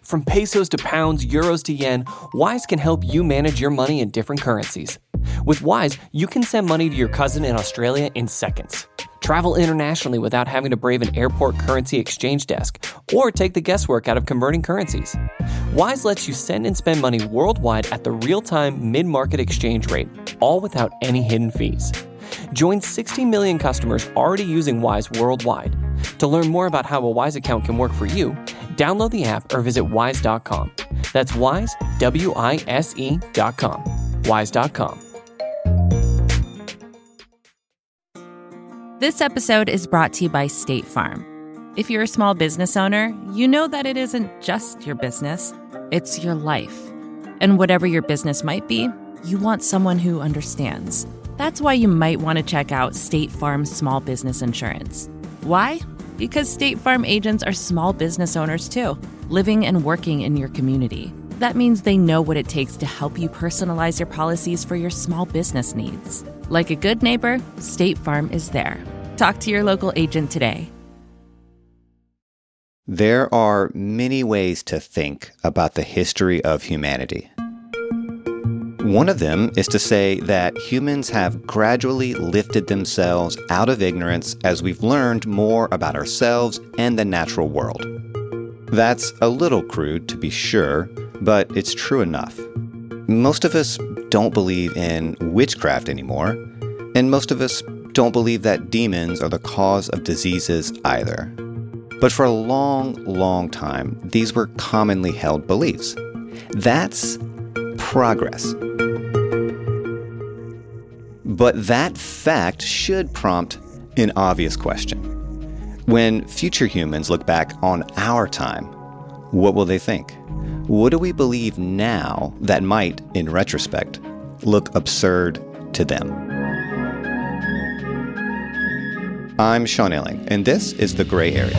From pesos to pounds, euros to yen, Wise can help you manage your money in different currencies. With Wise, you can send money to your cousin in Australia in seconds. Travel internationally without having to brave an airport currency exchange desk or take the guesswork out of converting currencies. Wise lets you send and spend money worldwide at the real-time mid-market exchange rate, all without any hidden fees. Join 60 million customers already using Wise worldwide. To learn more about how a Wise account can work for you, download the app or visit wise.com. That's Wise, WISE.com. Wise.com. This episode is brought to you by State Farm. If you're a small business owner, you know that it isn't just your business, it's your life. And whatever your business might be, you want someone who understands. That's why you might want to check out State Farm Small Business Insurance. Why? Because State Farm agents are small business owners too, living and working in your community. That means they know what it takes to help you personalize your policies for your small business needs. Like a good neighbor, State Farm is there. Talk to your local agent today. There are many ways to think about the history of humanity. One of them is to say that humans have gradually lifted themselves out of ignorance as we've learned more about ourselves and the natural world. That's a little crude, to be sure, but it's true enough. Most of us don't believe in witchcraft anymore, and most of us don't believe that demons are the cause of diseases either. But for a long, long time, these were commonly held beliefs. That's progress. But that fact should prompt an obvious question. When future humans look back on our time, what will they think? What do we believe now that might, in retrospect, look absurd to them? I'm Sean Illing, and this is The Gray Area.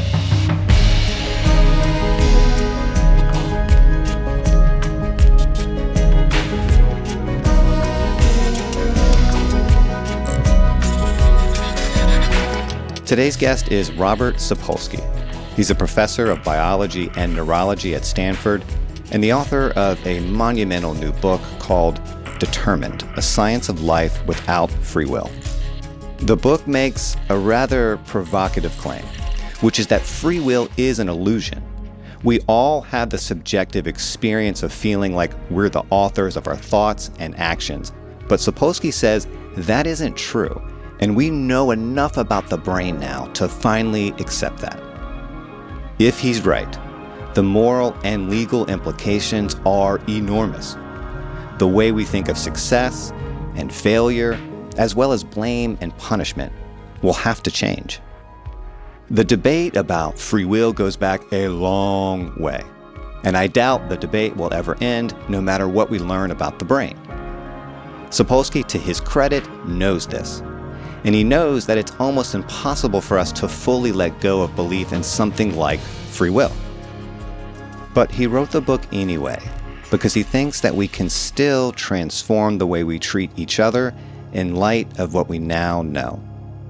Today's guest is Robert Sapolsky. He's a professor of biology and neurology at Stanford and the author of a monumental new book called Determined: A Science of Life Without Free Will. The book makes a rather provocative claim, which is that free will is an illusion. We all have the subjective experience of feeling like we're the authors of our thoughts and actions, but Sapolsky says that isn't true. And we know enough about the brain now to finally accept that. If he's right, the moral and legal implications are enormous. The way we think of success and failure, as well as blame and punishment, will have to change. The debate about free will goes back a long way, and I doubt the debate will ever end no matter what we learn about the brain. Sapolsky, to his credit, knows this. And he knows that it's almost impossible for us to fully let go of belief in something like free will. But he wrote the book anyway, because he thinks that we can still transform the way we treat each other in light of what we now know.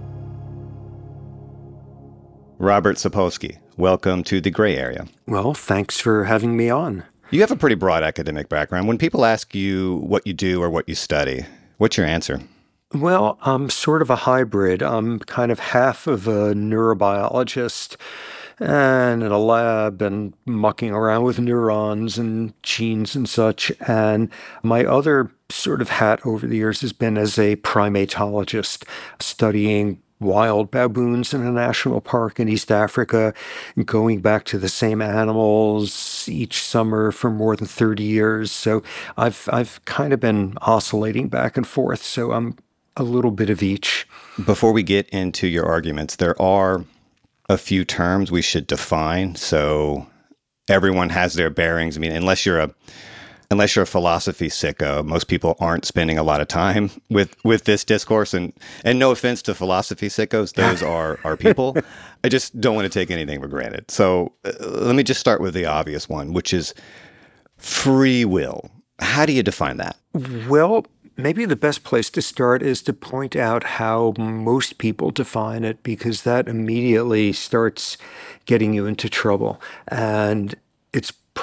Robert Sapolsky, welcome to The Gray Area. Well, thanks for having me on. You have a pretty broad academic background. When people ask you what you do or what you study, what's your answer? Well, I'm sort of a hybrid. I'm kind of half of a neurobiologist and in a lab and mucking around with neurons and genes and such. And my other sort of hat over the years has been as a primatologist, studying wild baboons in a national park in East Africa, going back to the same animals each summer for more than 30 years. So I've kind of been oscillating back and forth. So I'm a little bit of each. Before we get into your arguments, there are a few terms we should define so everyone has their bearings. I mean, unless you're a philosophy sicko, most people aren't spending a lot of time with this discourse. And no offense to philosophy sickos, those are people. I just don't want to take anything for granted. So let me just start with the obvious one, which is free will. How do you define that? Well, maybe the best place to start is to point out how most people define it, because that immediately starts getting you into trouble. And it's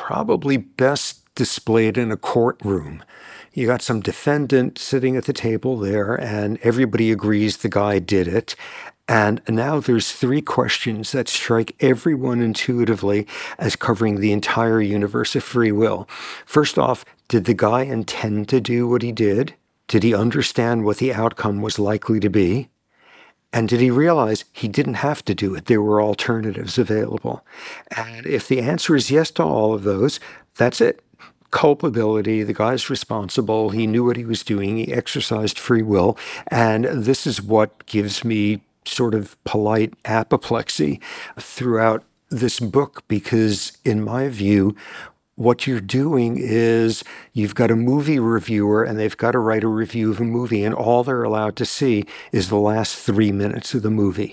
probably best displayed in a courtroom. You got some defendant sitting at the table there, and everybody agrees the guy did it. And now there's three questions that strike everyone intuitively as covering the entire universe of free will. First off, did the guy intend to do what he did? Did he understand what the outcome was likely to be? And did he realize he didn't have to do it? There were alternatives available. And if the answer is yes to all of those, that's it. Culpability, the guy's responsible, he knew what he was doing, he exercised free will, and this is what gives me sort of polite apoplexy throughout this book, because in my view, what you're doing is you've got a movie reviewer and they've got to write a review of a movie, and all they're allowed to see is the last 3 minutes of the movie.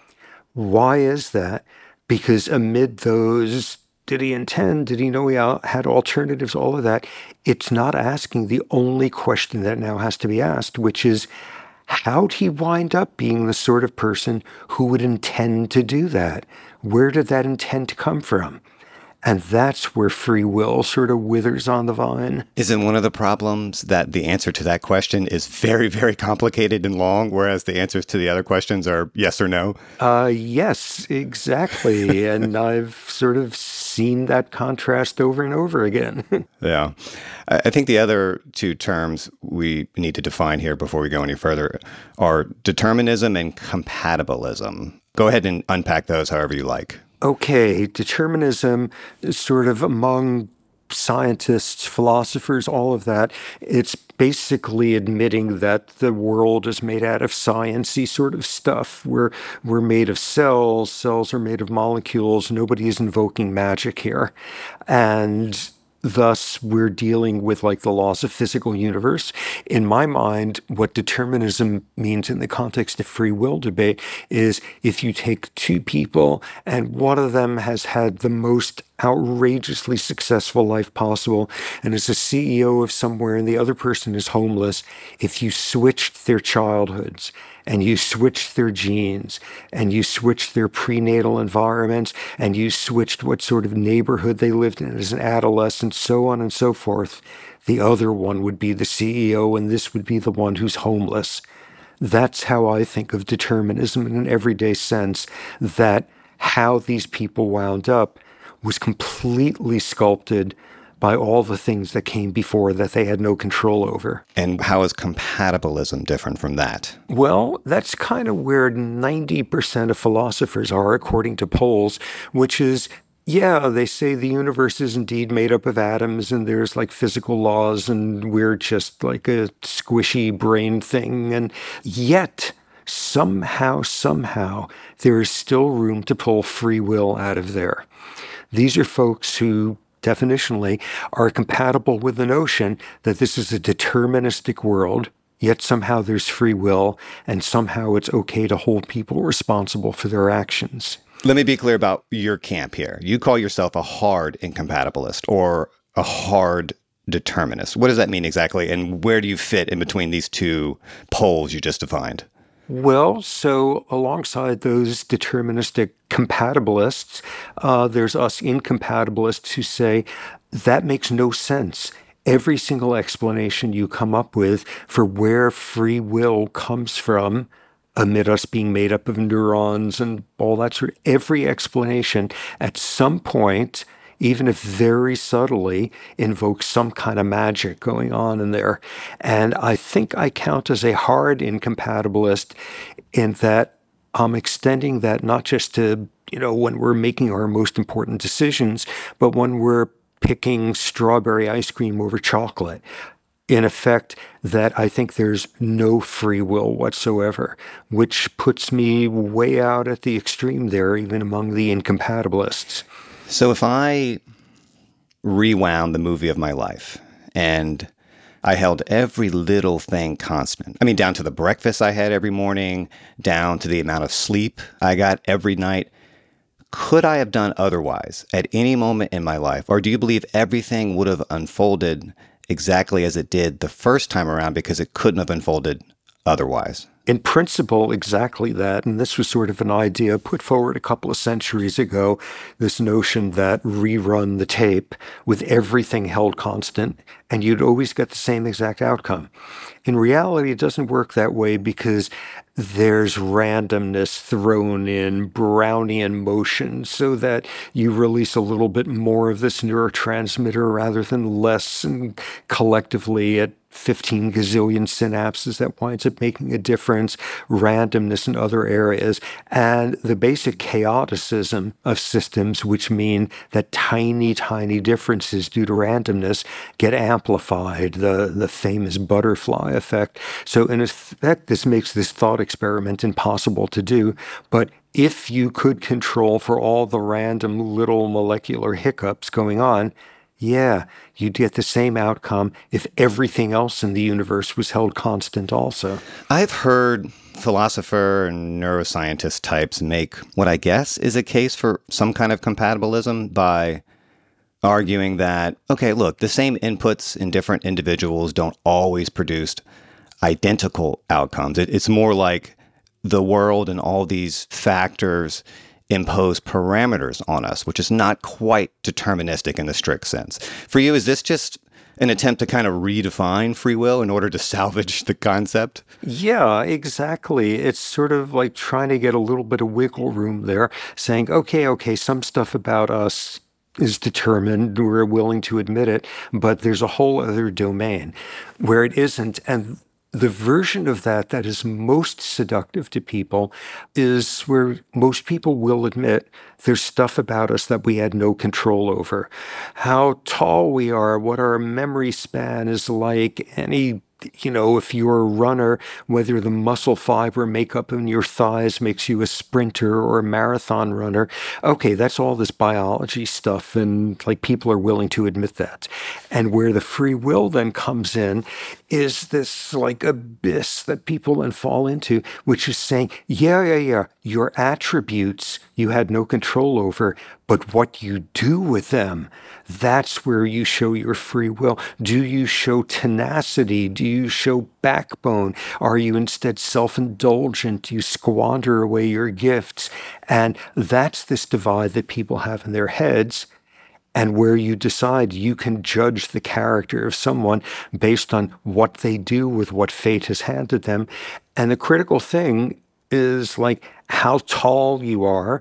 Why is that? Because amid those, did he intend? Did he know he had alternatives? All of that. It's not asking the only question that now has to be asked, which is, how'd he wind up being the sort of person who would intend to do that? Where did that intent come from? And that's where free will sort of withers on the vine. Isn't one of the problems that the answer to that question is very, very complicated and long, whereas the answers to the other questions are yes or no? Yes, exactly. And I've sort of seen that contrast over and over again. Yeah. I think the other two terms we need to define here before we go any further are determinism and compatibilism. Go ahead and unpack those however you like. Okay, determinism is sort of among scientists, philosophers, all of that. It's basically admitting that the world is made out of sciencey sort of stuff. We're made of cells. Cells are made of molecules. Nobody is invoking magic here. And thus, we're dealing with like the laws of physical universe. In my mind, what determinism means in the context of free will debate is if you take two people and one of them has had the most outrageously successful life possible and is a CEO of somewhere and the other person is homeless, if you switched their childhoods and you switched their genes, and you switched their prenatal environments, and you switched what sort of neighborhood they lived in as an adolescent, so on and so forth, the other one would be the CEO, and this would be the one who's homeless. That's how I think of determinism in an everyday sense, that how these people wound up was completely sculpted by all the things that came before that they had no control over. And how is compatibilism different from that? Well, that's kind of where 90% of philosophers are, according to polls, which is, yeah, they say the universe is indeed made up of atoms and there's like physical laws and we're just like a squishy brain thing. And yet, somehow, there is still room to pull free will out of there. These are folks who definitionally are compatible with the notion that this is a deterministic world, yet somehow there's free will, and somehow it's okay to hold people responsible for their actions. Let me be clear about your camp here. You call yourself a hard incompatibilist or a hard determinist. What does that mean exactly, and where do you fit in between these two poles you just defined? Well, so alongside those deterministic compatibilists, there's us incompatibilists who say that makes no sense. Every single explanation you come up with for where free will comes from, amid us being made up of neurons and all that sort of, every explanation at some point, even if very subtly, invokes some kind of magic going on in there. And I think I count as a hard incompatibilist in that I'm extending that not just to, when we're making our most important decisions, but when we're picking strawberry ice cream over chocolate. In effect, that I think there's no free will whatsoever, which puts me way out at the extreme there, even among the incompatibilists. So if I rewound the movie of my life and I held every little thing constant, down to the breakfast I had every morning, down to the amount of sleep I got every night, could I have done otherwise at any moment in my life? Or do you believe everything would have unfolded exactly as it did the first time around because it couldn't have unfolded otherwise. In principle, exactly that. And this was sort of an idea put forward a couple of centuries ago, this notion that rerun the tape with everything held constant, and you'd always get the same exact outcome. In reality, it doesn't work that way because there's randomness thrown in, Brownian motion, so that you release a little bit more of this neurotransmitter rather than less, and collectively at 15 gazillion synapses that winds up making a difference, randomness in other areas, and the basic chaoticism of systems, which mean that tiny, tiny differences due to randomness get amplified, the famous butterfly effect. So in effect, this makes this thought experiment impossible to do, but if you could control for all the random little molecular hiccups going on, yeah, you'd get the same outcome if everything else in the universe was held constant also. I've heard philosopher and neuroscientist types make what I guess is a case for some kind of compatibilism by arguing that, okay, look, the same inputs in different individuals don't always produce identical outcomes. It's more like the world and all these factors impose parameters on us, which is not quite deterministic in the strict sense. For you, is this just an attempt to kind of redefine free will in order to salvage the concept? Yeah, exactly. It's sort of like trying to get a little bit of wiggle room there, saying, okay, some stuff about us is determined, we're willing to admit it, but there's a whole other domain where it isn't. And the version of that is most seductive to people is where most people will admit there's stuff about us that we had no control over. How tall we are, what our memory span is like, if you're a runner, whether the muscle fiber makeup in your thighs makes you a sprinter or a marathon runner. Okay, that's all this biology stuff, and like people are willing to admit that. And where the free will then comes in is this like abyss that people then fall into, which is saying, yeah, your attributes you had no control over, but what you do with them, that's where you show your free will. Do you show tenacity? Do you show backbone? Are you instead self-indulgent? Do you squander away your gifts? And that's this divide that people have in their heads, and where you decide you can judge the character of someone based on what they do with what fate has handed them. And the critical thing is like how tall you are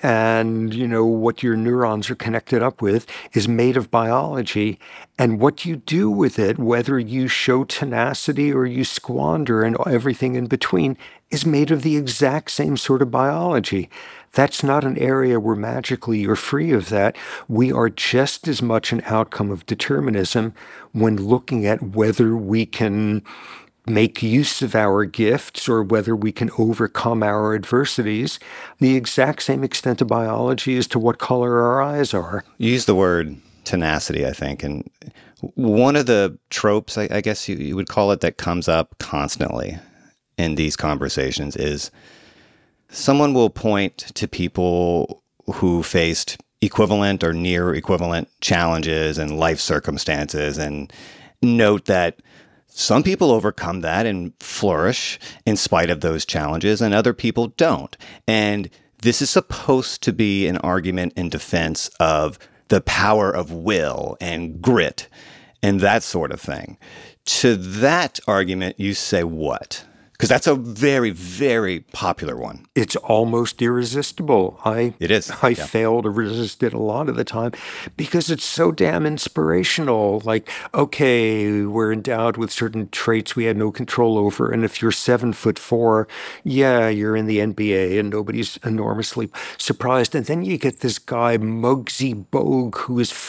and, what your neurons are connected up with is made of biology. And what you do with it, whether you show tenacity or you squander and everything in between, is made of the exact same sort of biology. That's not an area where magically you're free of that. We are just as much an outcome of determinism when looking at whether we can make use of our gifts or whether we can overcome our adversities. The exact same extent of biology as to what color our eyes are. You use the word tenacity, I think, and one of the tropes, I guess you would call it, that comes up constantly in these conversations is someone will point to people who faced equivalent or near equivalent challenges and life circumstances and note that some people overcome that and flourish in spite of those challenges, and other people don't. And this is supposed to be an argument in defense of the power of will and grit and that sort of thing. To that argument, you say what? Because that's a very, very popular one. It's almost irresistible. It is. I fail to resist it a lot of the time because it's so damn inspirational. Like, okay, we're endowed with certain traits we had no control over. And if you're 7'4", yeah, you're in the NBA and nobody's enormously surprised. And then you get this guy, Muggsy Bogues, who is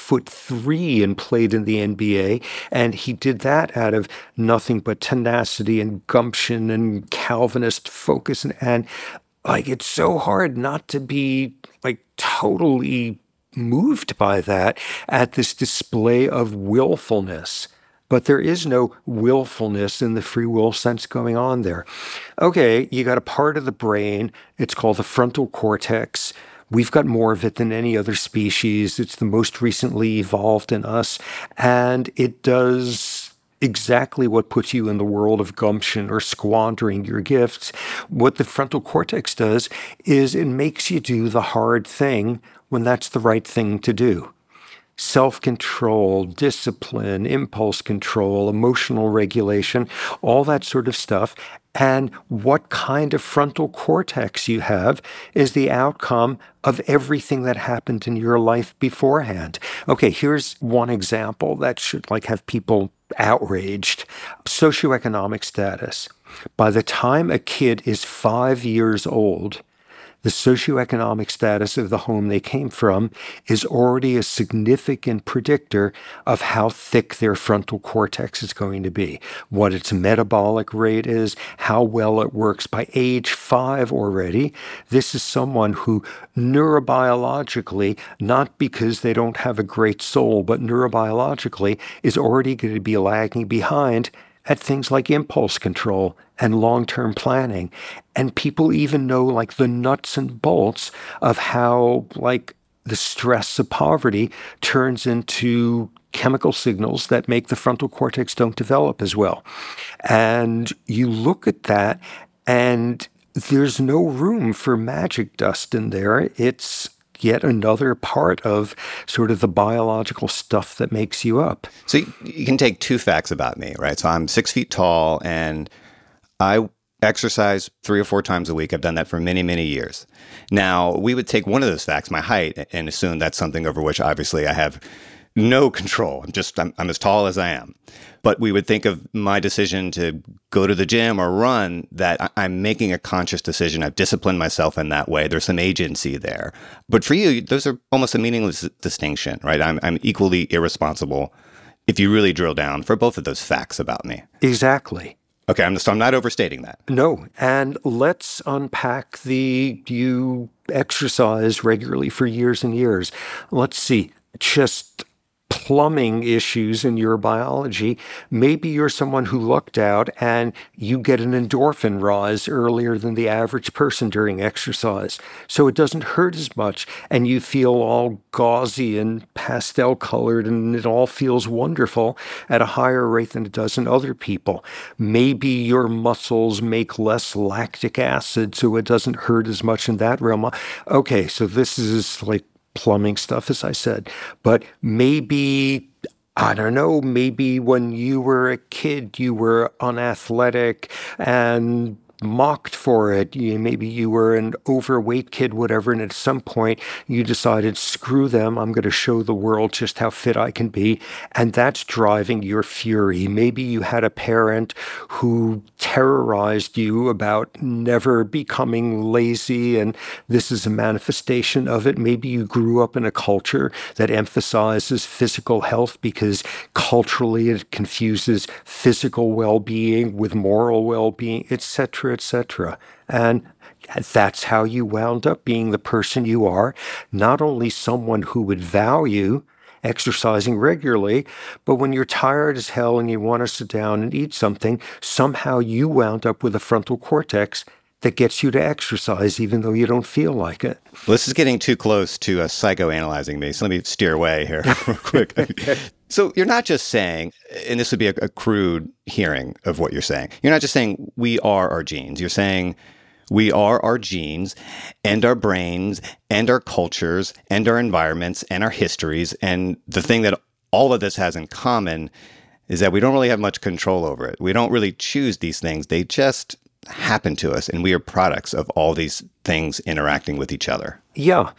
5'3" and played in the NBA. And he did that out of nothing but tenacity and gumption and Calvinist focus, and like it's so hard not to be like totally moved by that at this display of willfulness. But there is no willfulness in the free will sense going on there. Okay, you got a part of the brain, it's called the frontal cortex. We've got more of it than any other species. It's the most recently evolved in us, and it does exactly what puts you in the world of gumption or squandering your gifts. What the frontal cortex does is it makes you do the hard thing when that's the right thing to do. Self-control, discipline, impulse control, emotional regulation, all that sort of stuff. And what kind of frontal cortex you have is the outcome of everything that happened in your life beforehand. Okay, here's one example that should have people outraged. Socioeconomic status. By the time a kid is 5 years old, the socioeconomic status of the home they came from is already a significant predictor of how thick their frontal cortex is going to be, what its metabolic rate is, how well it works. By age 5 already, this is someone who neurobiologically, not because they don't have a great soul, but neurobiologically is already going to be lagging behind at things like impulse control and long-term planning. And people even know the nuts and bolts of how the stress of poverty turns into chemical signals that make the frontal cortex don't develop as well. And you look at that and there's no room for magic dust in there. It's yet another part of sort of the biological stuff that makes you up. So you can take 2 facts about me, right? So I'm 6 feet tall and I exercise 3 or 4 times a week. I've done that for many, many years. Now, we would take one of those facts, my height, and assume that's something over which obviously I have no control. I'm as tall as I am. But we would think of my decision to go to the gym or run that I'm making a conscious decision. I've disciplined myself in that way. There's some agency there. But for you, those are almost a meaningless distinction, right? I'm equally irresponsible if you really drill down for both of those facts about me. Exactly. Okay, so I'm not overstating that. No. And let's unpack you exercise regularly for years and years. Let's see, just plumbing issues in your biology. Maybe you're someone who lucked out and you get an endorphin rise earlier than the average person during exercise. So it doesn't hurt as much and you feel all gauzy and pastel colored and it all feels wonderful at a higher rate than it does in other people. Maybe your muscles make less lactic acid so it doesn't hurt as much in that realm. Okay, so this is plumbing stuff, as I said. But maybe, I don't know, maybe when you were a kid, you were unathletic and mocked for it. Maybe you were an overweight kid, whatever, and at some point you decided, screw them, I'm going to show the world just how fit I can be, and that's driving your fury. Maybe you had a parent who terrorized you about never becoming lazy, and this is a manifestation of it. Maybe you grew up in a culture that emphasizes physical health because culturally it confuses physical well-being with moral well-being, etc., etc. And that's how you wound up being the person you are, not only someone who would value exercising regularly, but when you're tired as hell and you want to sit down and eat something, somehow you wound up with a frontal cortex that gets you to exercise even though you don't feel like it. Well, this is getting too close to psychoanalyzing me, so let me steer away here real quick. So you're not just saying, and this would be a crude hearing of what you're saying, you're not just saying we are our genes. You're saying we are our genes and our brains and our cultures and our environments and our histories. And the thing that all of this has in common is that we don't really have much control over it. We don't really choose these things. They just happen to us, and we are products of all these things interacting with each other. Yeah,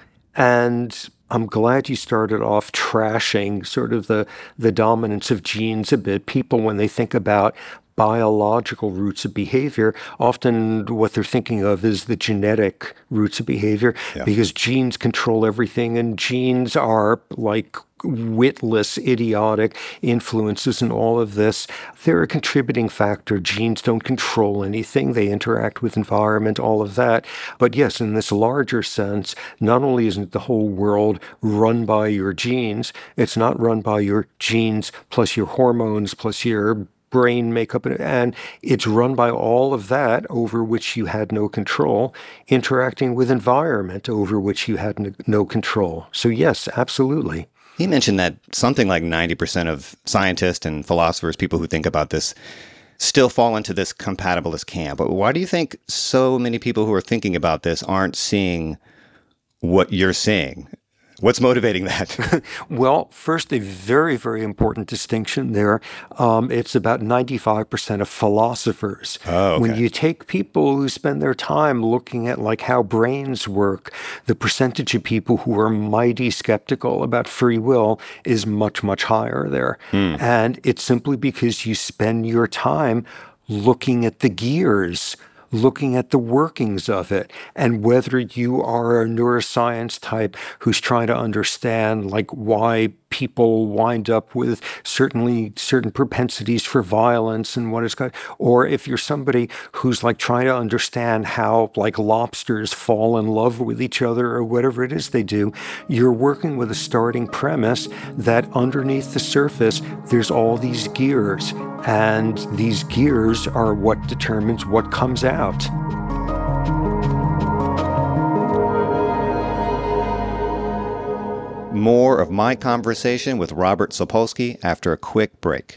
and I'm glad you started off trashing sort of the dominance of genes a bit. People, when they think about biological roots of behavior, often what they're thinking of is the genetic roots of behavior, because genes control everything, and genes are like witless, idiotic influences in all of this. They're a contributing factor. Genes don't control anything. They interact with environment, all of that. But yes, in this larger sense, not only isn't the whole world run by your genes, it's not run by your genes plus your hormones plus your brain makeup, and it's run by all of that over which you had no control, interacting with environment over which you had no control. So yes, absolutely. He mentioned that something like 90% of scientists and philosophers, people who think about this, still fall into this compatibilist camp. But why do you think so many people who are thinking about this aren't seeing what you're seeing? What's motivating that? Well, first, a very, very important distinction there. It's about 95% of philosophers. Oh, okay. When you take people who spend their time looking at like how brains work, the percentage of people who are mighty skeptical about free will is much, much higher there. And it's simply because you spend your time looking at the gears, looking at the workings of it, and whether you are a neuroscience type who's trying to understand like why people wind up with certain propensities for violence and what it's got, or if you're somebody who's like trying to understand how like lobsters fall in love with each other or whatever it is they do, you're working with a starting premise that underneath the surface there's all these gears, and these gears are what determines what comes out. More of my conversation with Robert Sapolsky after a quick break.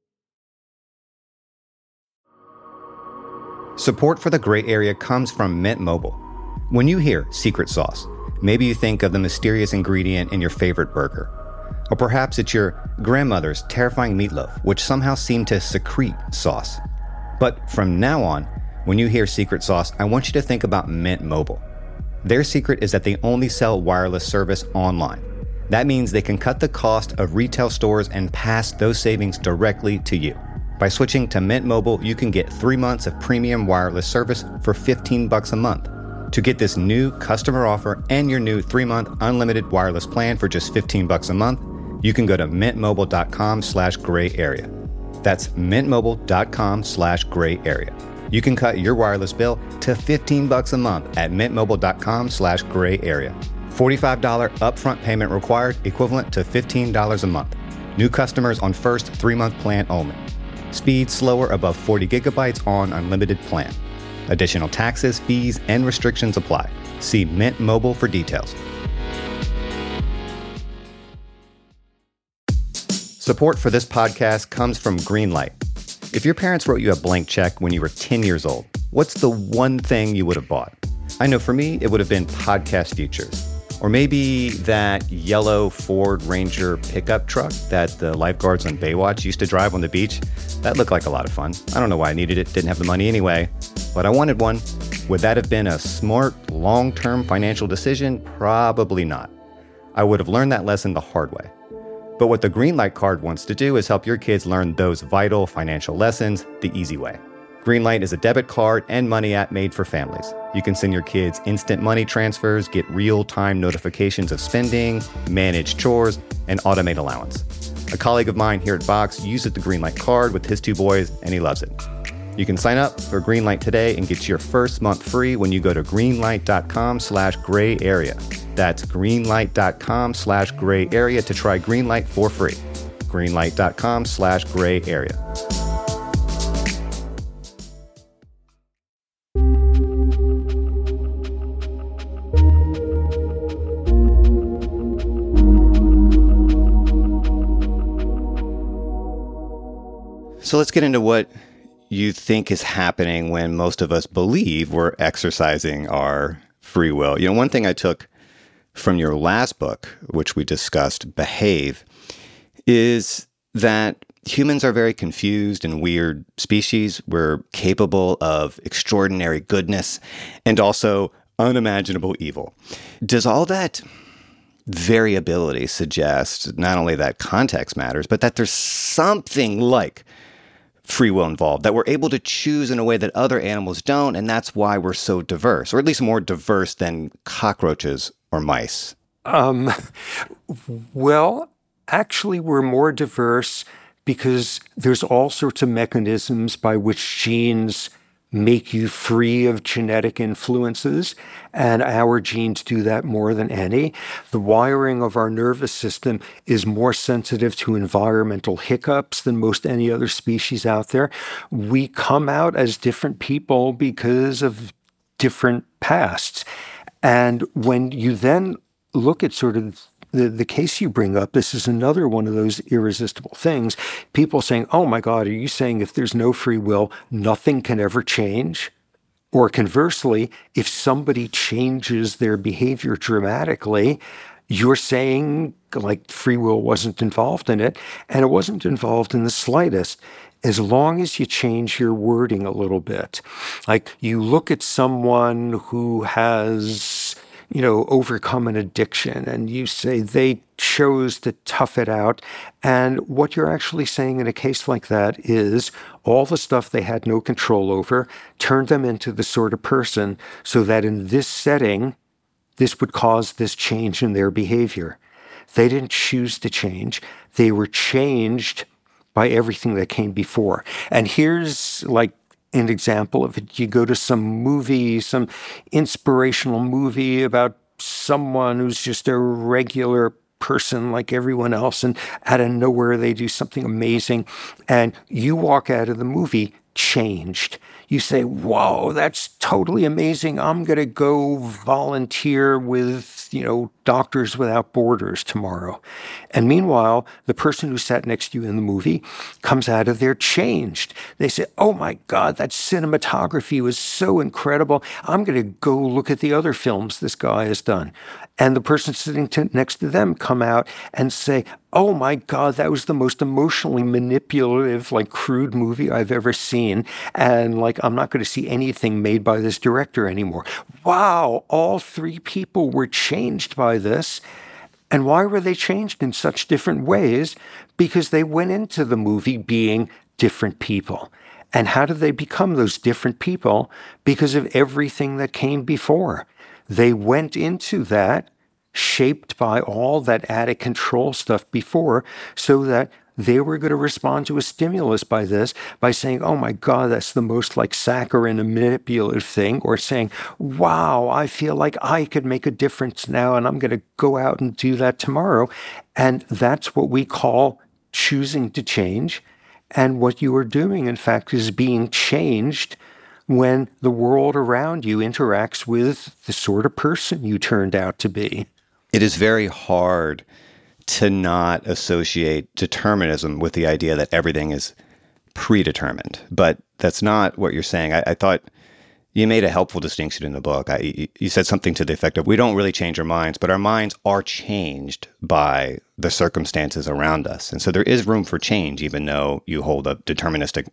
Support for the Gray Area comes from Mint Mobile. When you hear secret sauce, maybe you think of the mysterious ingredient in your favorite burger. Or perhaps it's your grandmother's terrifying meatloaf, which somehow seemed to secrete sauce. But from now on, when you hear secret sauce, I want you to think about Mint Mobile. Their secret is that they only sell wireless service online. That means they can cut the cost of retail stores and pass those savings directly to you. By switching to Mint Mobile, you can get 3 months of premium wireless service for $15 a month. To get this new customer offer and your new 3-month unlimited wireless plan for just $15 a month, you can go to mintmobile.com/grayarea. That's mintmobile.com/grayarea. You can cut your wireless bill to $15 a month at mintmobile.com/grayarea. $45 upfront payment required, equivalent to $15 a month. New customers on first 3-month plan only. Speed slower above 40 gigabytes on unlimited plan. Additional taxes, fees, and restrictions apply. See Mint Mobile for details. Support for this podcast comes from Greenlight. If your parents wrote you a blank check when you were 10 years old, what's the one thing you would have bought? I know for me, it would have been podcast futures. Or maybe that yellow Ford Ranger pickup truck that the lifeguards on Baywatch used to drive on the beach. That looked like a lot of fun. I don't know why I needed it, didn't have the money anyway, but I wanted one. Would that have been a smart, long-term financial decision? Probably not. I would have learned that lesson the hard way. But what the Greenlight card wants to do is help your kids learn those vital financial lessons the easy way. Greenlight is a debit card and money app made for families. You can send your kids instant money transfers, get real-time notifications of spending, manage chores, and automate allowance. A colleague of mine here at Vox uses the Greenlight card with his 2 boys, and he loves it. You can sign up for Greenlight today and get your first month free when you go to greenlight.com/grayarea. That's greenlight.com/grayarea to try Greenlight for free. greenlight.com/grayarea. So let's get into what you think is happening when most of us believe we're exercising our free will. You know, one thing I took from your last book, which we discussed, Behave, is that humans are very confused and weird species. We're capable of extraordinary goodness and also unimaginable evil. Does all that variability suggest not only that context matters, but that there's something like free will involved, that we're able to choose in a way that other animals don't, and that's why we're so diverse, or at least more diverse than cockroaches or mice? Well, actually, we're more diverse because there's all sorts of mechanisms by which genes make you free of genetic influences, and our genes do that more than any. The wiring of our nervous system is more sensitive to environmental hiccups than most any other species out there. We come out as different people because of different pasts. And when you then look at sort of the case you bring up, this is another one of those irresistible things. People saying, oh my God, are you saying if there's no free will, nothing can ever change? Or conversely, if somebody changes their behavior dramatically, you're saying like free will wasn't involved in it, and it wasn't involved in the slightest. As long as you change your wording a little bit. Like you look at someone who has, overcome an addiction and you say they chose to tough it out. And what you're actually saying in a case like that is all the stuff they had no control over turned them into the sort of person so that in this setting, this would cause this change in their behavior. They didn't choose to change. They were changed by everything that came before. And here's like an example of it. You go to some movie, some inspirational movie about someone who's just a regular person like everyone else, and out of nowhere they do something amazing, and you walk out of the movie changed. You say, whoa, that's totally amazing. I'm going to go volunteer with, Doctors Without Borders tomorrow. And meanwhile, the person who sat next to you in the movie comes out of there changed. They say, oh my God, that cinematography was so incredible. I'm going to go look at the other films this guy has done. And the person sitting next to them come out and say, oh my God, that was the most emotionally manipulative, crude movie I've ever seen. And I'm not going to see anything made by this director anymore. Wow, all three people were changed by this. And why were they changed in such different ways? Because they went into the movie being different people. And how did they become those different people? Because of everything that came before. They went into that shaped by all that out-of control stuff before, so that they were going to respond to a stimulus by saying, oh my God, that's the most saccharine and manipulative thing, or saying, wow, I feel like I could make a difference now and I'm going to go out and do that tomorrow. And that's what we call choosing to change. And what you are doing, in fact, is being changed when the world around you interacts with the sort of person you turned out to be. It is very hard to not associate determinism with the idea that everything is predetermined. But that's not what you're saying. I thought you made a helpful distinction in the book. You said something to the effect of, we don't really change our minds, but our minds are changed by the circumstances around us. And so there is room for change, even though you hold a deterministic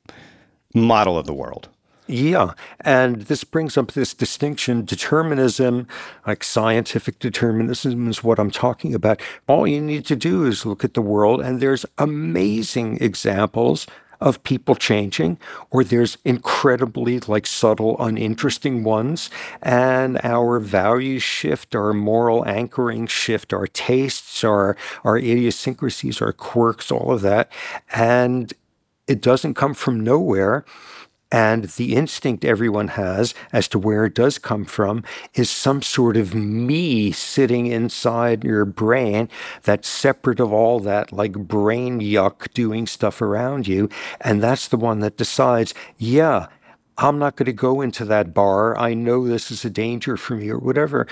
model of the world. Yeah, and this brings up this distinction. Determinism, like scientific determinism, is what I'm talking about. All you need to do is look at the world, and there's amazing examples of people changing, or there's incredibly subtle, uninteresting ones, and our values shift, our moral anchoring shift, our tastes, our idiosyncrasies, our quirks, all of that, and it doesn't come from nowhere. And the instinct everyone has as to where it does come from is some sort of me sitting inside your brain that's separate of all that brain yuck doing stuff around you. And that's the one that decides, yeah, I'm not going to go into that bar. I know this is a danger for me or whatever.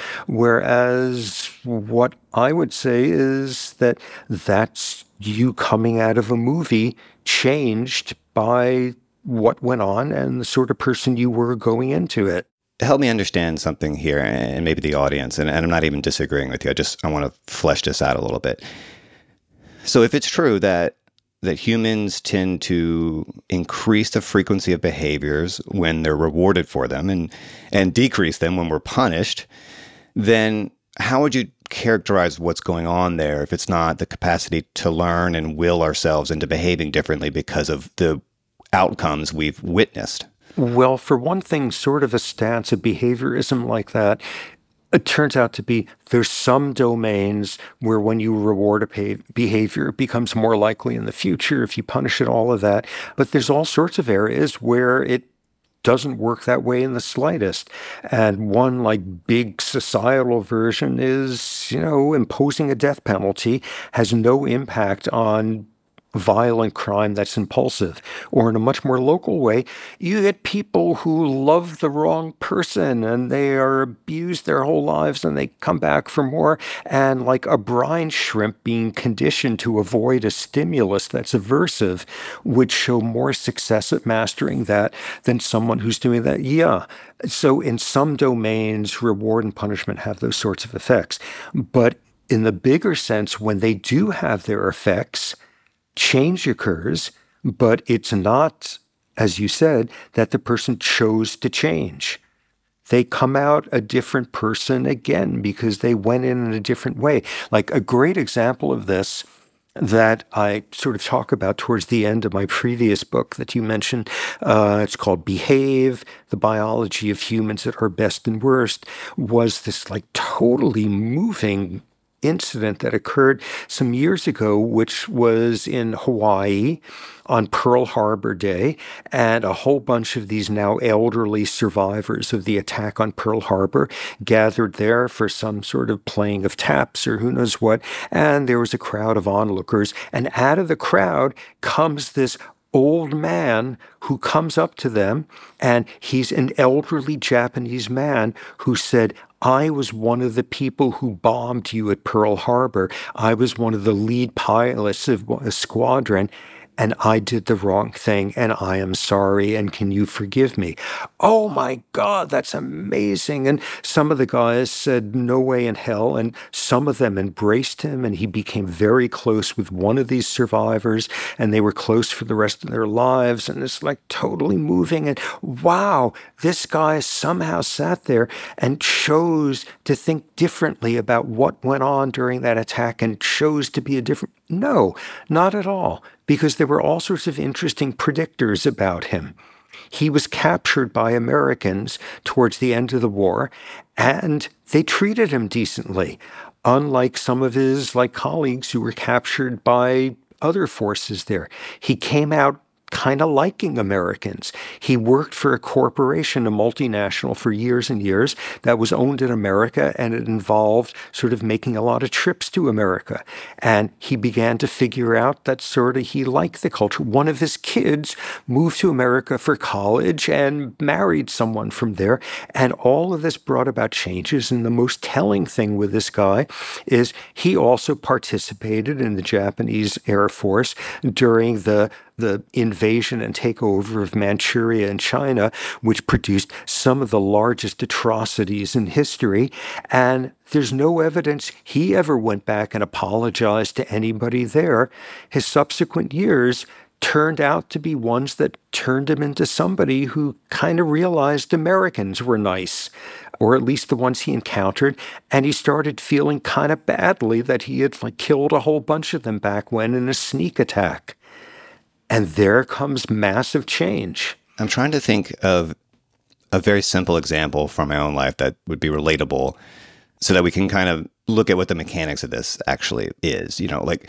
Whereas what I would say is that that's you coming out of a movie changed by what went on and the sort of person you were going into it. Help me understand something here, and maybe the audience, and I'm not even disagreeing with you. I want to flesh this out a little bit. So if it's true that humans tend to increase the frequency of behaviors when they're rewarded for them and decrease them when we're punished, then how would you characterize what's going on there if it's not the capacity to learn and will ourselves into behaving differently because of the outcomes we've witnessed? Well, for one thing, sort of a stance of behaviorism like that, it turns out to be there's some domains where when you reward a behavior, it becomes more likely in the future if you punish it, all of that. But there's all sorts of areas where it doesn't work that way in the slightest. And one big societal version is, imposing a death penalty has no impact on violent crime that's impulsive. Or in a much more local way, you get people who love the wrong person and they are abused their whole lives and they come back for more. And like a brine shrimp being conditioned to avoid a stimulus that's aversive would show more success at mastering that than someone who's doing that. Yeah. So in some domains, reward and punishment have those sorts of effects. But in the bigger sense, when they do have their effects, change occurs, but it's not, as you said, that the person chose to change. They come out a different person again because they went in a different way. Like a great example of this that I sort of talk about towards the end of my previous book that you mentioned, it's called Behave, The Biology of Humans at Our Best and Worst, was this like totally moving incident that occurred some years ago, which was in Hawaii on Pearl Harbor Day, and a whole bunch of these now elderly survivors of the attack on Pearl Harbor gathered there for some sort of playing of taps or who knows what, and there was a crowd of onlookers, and out of the crowd comes this old man who comes up to them, and he's an elderly Japanese man who said, I was one of the people who bombed you at Pearl Harbor. I was one of the lead pilots of a squadron, and I did the wrong thing, and I am sorry, and can you forgive me? Oh my God, that's amazing. And some of the guys said, no way in hell, and some of them embraced him, and he became very close with one of these survivors, and they were close for the rest of their lives, and it's like totally moving, and wow, this guy somehow sat there and chose to think differently about what went on during that attack and chose to be a different... No, not at all, because there were all sorts of interesting predictors about him. He was captured by Americans towards the end of the war, and they treated him decently, unlike some of his colleagues who were captured by other forces there. He came out kind of liking Americans. He worked for a corporation, a multinational, for years and years that was owned in America, and it involved sort of making a lot of trips to America. And he began to figure out that sort of he liked the culture. One of his kids moved to America for college and married someone from there. And all of this brought about changes. And the most telling thing with this guy is he also participated in the Japanese Air Force during the invasion and takeover of Manchuria and China, which produced some of the largest atrocities in history. And there's no evidence he ever went back and apologized to anybody there. His subsequent years turned out to be ones that turned him into somebody who kind of realized Americans were nice, or at least the ones he encountered, and he started feeling kind of badly that he had killed a whole bunch of them back when in a sneak attack. And there comes massive change. I'm trying to think of a very simple example from my own life that would be relatable so that we can kind of look at what the mechanics of this actually is.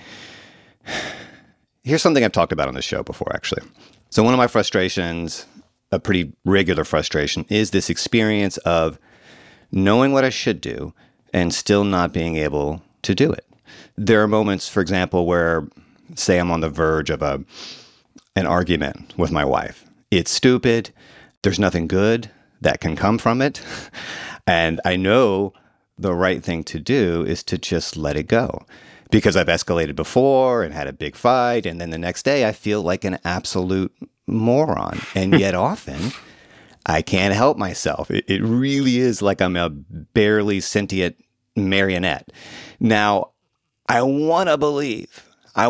Here's something I've talked about on the show before, actually. So one of my frustrations, a pretty regular frustration, is this experience of knowing what I should do and still not being able to do it. There are moments, for example, where, say I'm on the verge of an argument with my wife. It's stupid. There's nothing good that can come from it. And I know the right thing to do is to just let it go, because I've escalated before and had a big fight. And then the next day I feel like an absolute moron. And yet often I can't help myself. It really is like I'm a barely sentient marionette. Now, I want to believe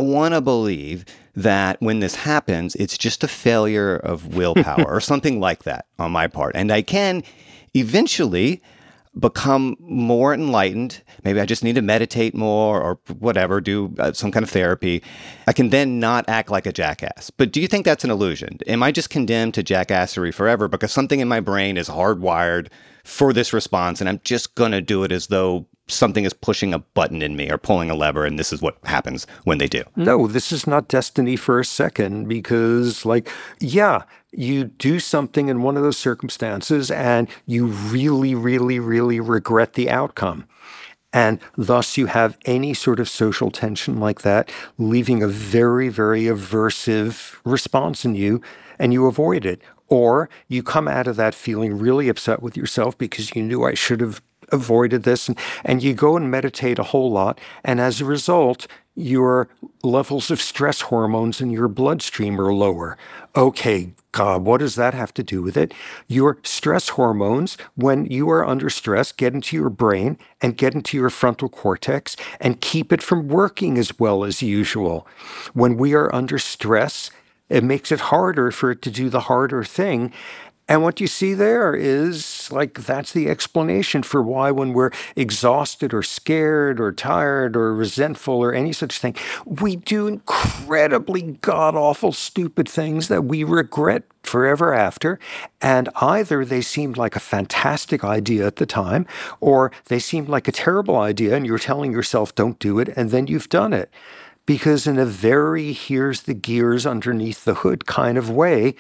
that when this happens, it's just a failure of willpower or something like that on my part. And I can eventually become more enlightened. Maybe I just need to meditate more or whatever, do some kind of therapy. I can then not act like a jackass. But do you think that's an illusion? Am I just condemned to jackassery forever because something in my brain is hardwired for this response and I'm just going to do it as though something is pushing a button in me or pulling a lever, and this is what happens when they do? No, this is not destiny for a second, because you do something in one of those circumstances and you really, really, really regret the outcome. And thus you have any sort of social tension like that, leaving a very, very aversive response in you, and you avoid it. Or you come out of that feeling really upset with yourself because you knew I should have avoided this, and you go and meditate a whole lot, and as a result, your levels of stress hormones in your bloodstream are lower. Okay, God, what does that have to do with it? Your stress hormones, when you are under stress, get into your brain and get into your frontal cortex and keep it from working as well as usual. When we are under stress, it makes it harder for it to do the harder thing. And what you see there is, like, that's the explanation for why when we're exhausted or scared or tired or resentful or any such thing, we do incredibly god-awful, stupid things that we regret forever after. And either they seemed like a fantastic idea at the time, or they seemed like a terrible idea and you're telling yourself, don't do it, and then you've done it. Because in a very here's the gears underneath the hood kind of way,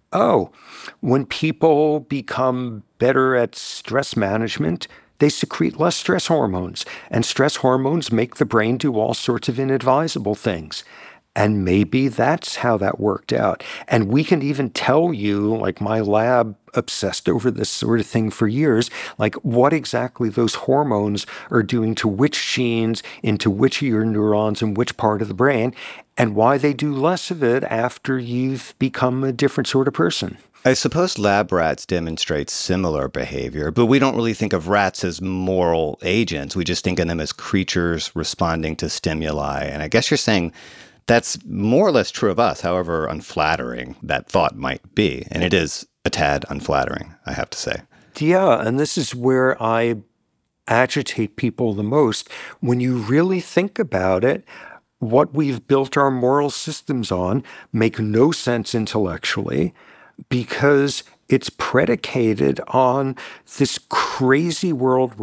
when people become better at stress management, they secrete less stress hormones, and stress hormones make the brain do all sorts of inadvisable things. And maybe that's how that worked out. And we can even tell you, like my lab obsessed over this sort of thing for years, like what exactly those hormones are doing to which genes, into which of your neurons and which part of the brain, and why they do less of it after you've become a different sort of person. I suppose lab rats demonstrate similar behavior, but we don't really think of rats as moral agents. We just think of them as creatures responding to stimuli. And I guess you're saying that's more or less true of us, however unflattering that thought might be. And it is a tad unflattering, I have to say. Yeah, and this is where I agitate people the most. When you really think about it, what we've built our moral systems on make no sense intellectually because it's predicated on this crazy world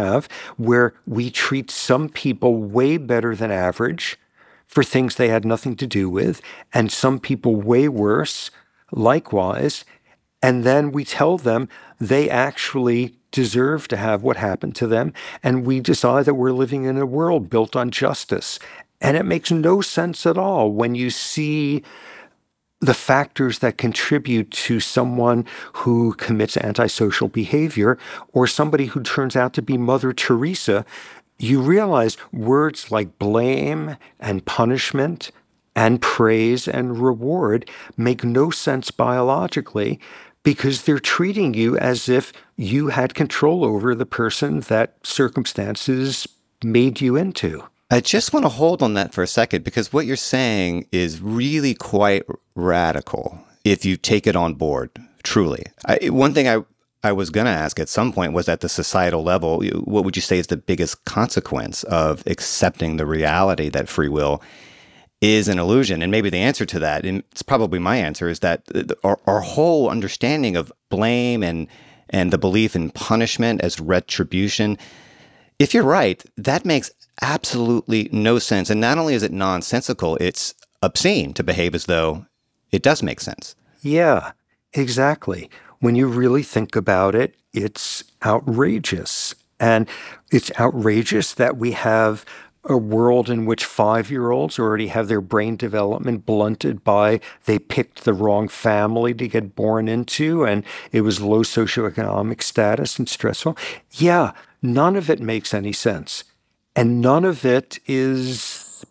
where we treat some people way better than average for things they had nothing to do with, and some people way worse, likewise. And then we tell them they actually deserve to have what happened to them, and we decide that we're living in a world built on justice. And it makes no sense at all when you see the factors that contribute to someone who commits antisocial behavior or somebody who turns out to be Mother Teresa. You realize words like blame and punishment and praise and reward make no sense biologically because they're treating you as if you had control over the person that circumstances made you into. I just want to hold on that for a second because what you're saying is really quite radical if you take it on board, truly. One thing I was going to ask at some point was at the societal level, what would you say is the biggest consequence of accepting the reality that free will is an illusion? And maybe the answer to that, and it's probably my answer, is that our whole understanding of blame and the belief in punishment as retribution, if you're right, that makes absolutely no sense. And not only is it nonsensical, it's obscene to behave as though it does make sense. Yeah, exactly. When you really think about it, it's outrageous. And it's outrageous that we have a world in which 5-year-olds already have their brain development blunted by they picked the wrong family to get born into, and it was low socioeconomic status and stressful. Yeah, none of it makes any sense. And none of it is,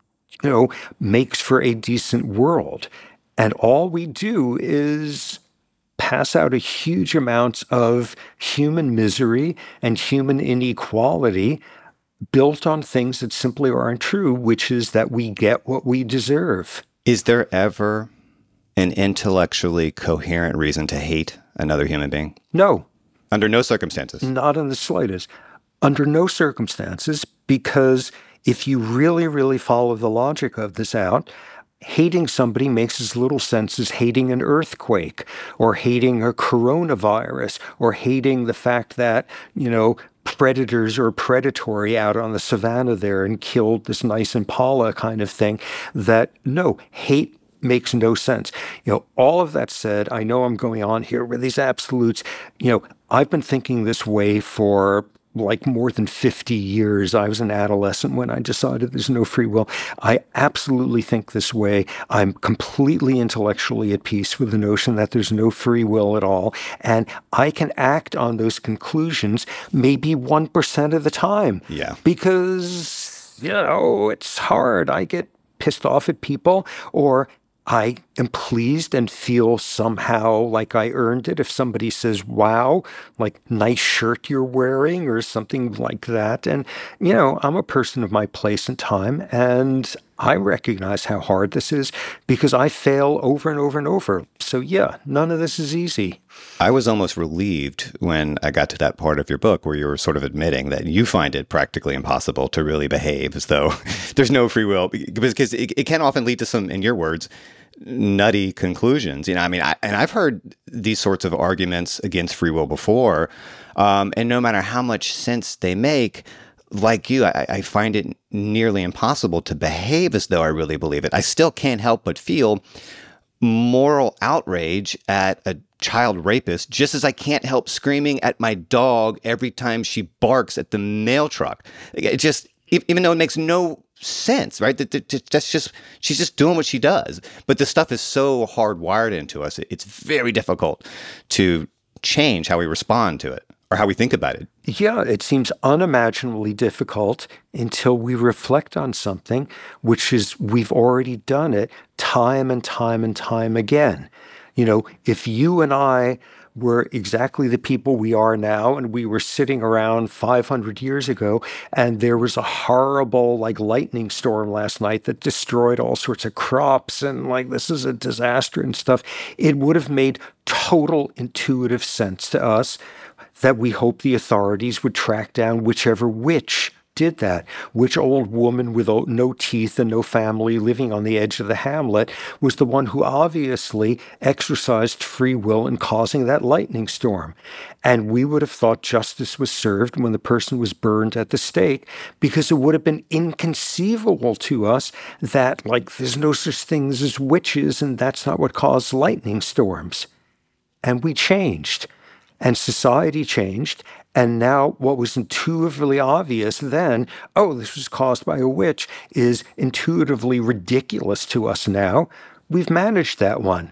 makes for a decent world. And all we do is pass out a huge amount of human misery and human inequality built on things that simply aren't true, which is that we get what we deserve. Is there ever an intellectually coherent reason to hate another human being? No. Under no circumstances? Not in the slightest. Under no circumstances, because if you really, really follow the logic of this out, hating somebody makes as little sense as hating an earthquake or hating a coronavirus or hating the fact that, predators are predatory out on the savannah there and killed this nice impala kind of thing. Hate makes no sense. All of that said, I know I'm going on here with these absolutes. I've been thinking this way for like more than 50 years. I was an adolescent when I decided there's no free will. I absolutely think this way. I'm completely intellectually at peace with the notion that there's no free will at all. And I can act on those conclusions maybe 1% of the time. Yeah. Because, it's hard. I get pissed off at people, or I am pleased and feel somehow like I earned it if somebody says, wow, like, nice shirt you're wearing or something like that. And, I'm a person of my place and time, and I recognize how hard this is because I fail over and over and over. So yeah, none of this is easy. I was almost relieved when I got to that part of your book where you were sort of admitting that you find it practically impossible to really behave as though there's no free will, because it can often lead to some, in your words, nutty conclusions. I've heard these sorts of arguments against free will before, and no matter how much sense they make, like you, I find it nearly impossible to behave as though I really believe it. I still can't help but feel moral outrage at a child rapist, just as I can't help screaming at my dog every time she barks at the mail truck. It just, even though it makes no sense, right? She's just doing what she does. But the stuff is so hardwired into us, it's very difficult to change how we respond to it or how we think about it. Yeah, it seems unimaginably difficult until we reflect on something, which is we've already done it time and time and time again. If you and I were exactly the people we are now, and we were sitting around 500 years ago, and there was a horrible, lightning storm last night that destroyed all sorts of crops, and, this is a disaster and stuff, it would have made total intuitive sense to us that we hope the authorities would track down whichever witch did that. Which old woman with no teeth and no family living on the edge of the hamlet was the one who obviously exercised free will in causing that lightning storm. And we would have thought justice was served when the person was burned at the stake, because it would have been inconceivable to us that, there's no such things as witches, and that's not what caused lightning storms. And we changed. And society changed, and now what was intuitively obvious then, this was caused by a witch, is intuitively ridiculous to us now. We've managed that one.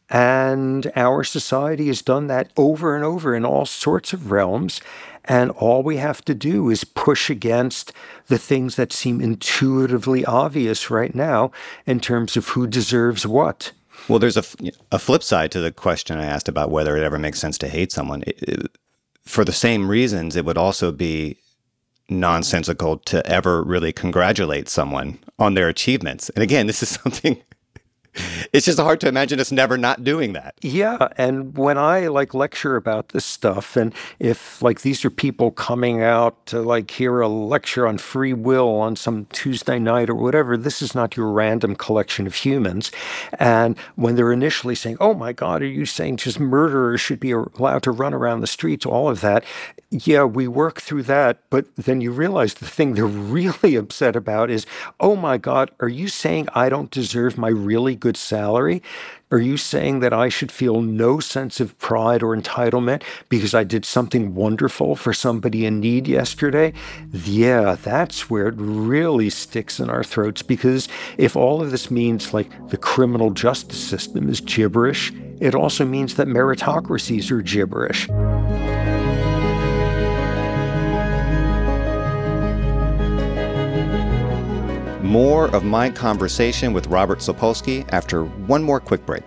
And our society has done that over and over in all sorts of realms, and all we have to do is push against the things that seem intuitively obvious right now in terms of who deserves what. Well, there's a flip side to the question I asked about whether it ever makes sense to hate someone. For the same reasons, it would also be nonsensical to ever really congratulate someone on their achievements. And again, this is something, it's just hard to imagine us never not doing that. Yeah, and when I lecture about this stuff, and if these are people coming out to hear a lecture on free will on some Tuesday night or whatever, this is not your random collection of humans. And when they're initially saying, oh my God, are you saying just murderers should be allowed to run around the streets, all of that? Yeah, we work through that, but then you realize the thing they're really upset about is, oh my God, are you saying I don't deserve my really good salary? Are you saying that I should feel no sense of pride or entitlement because I did something wonderful for somebody in need yesterday? Yeah, that's where it really sticks in our throats, because if all of this means the criminal justice system is gibberish, it also means that meritocracies are gibberish. More of my conversation with Robert Sapolsky after one more quick break.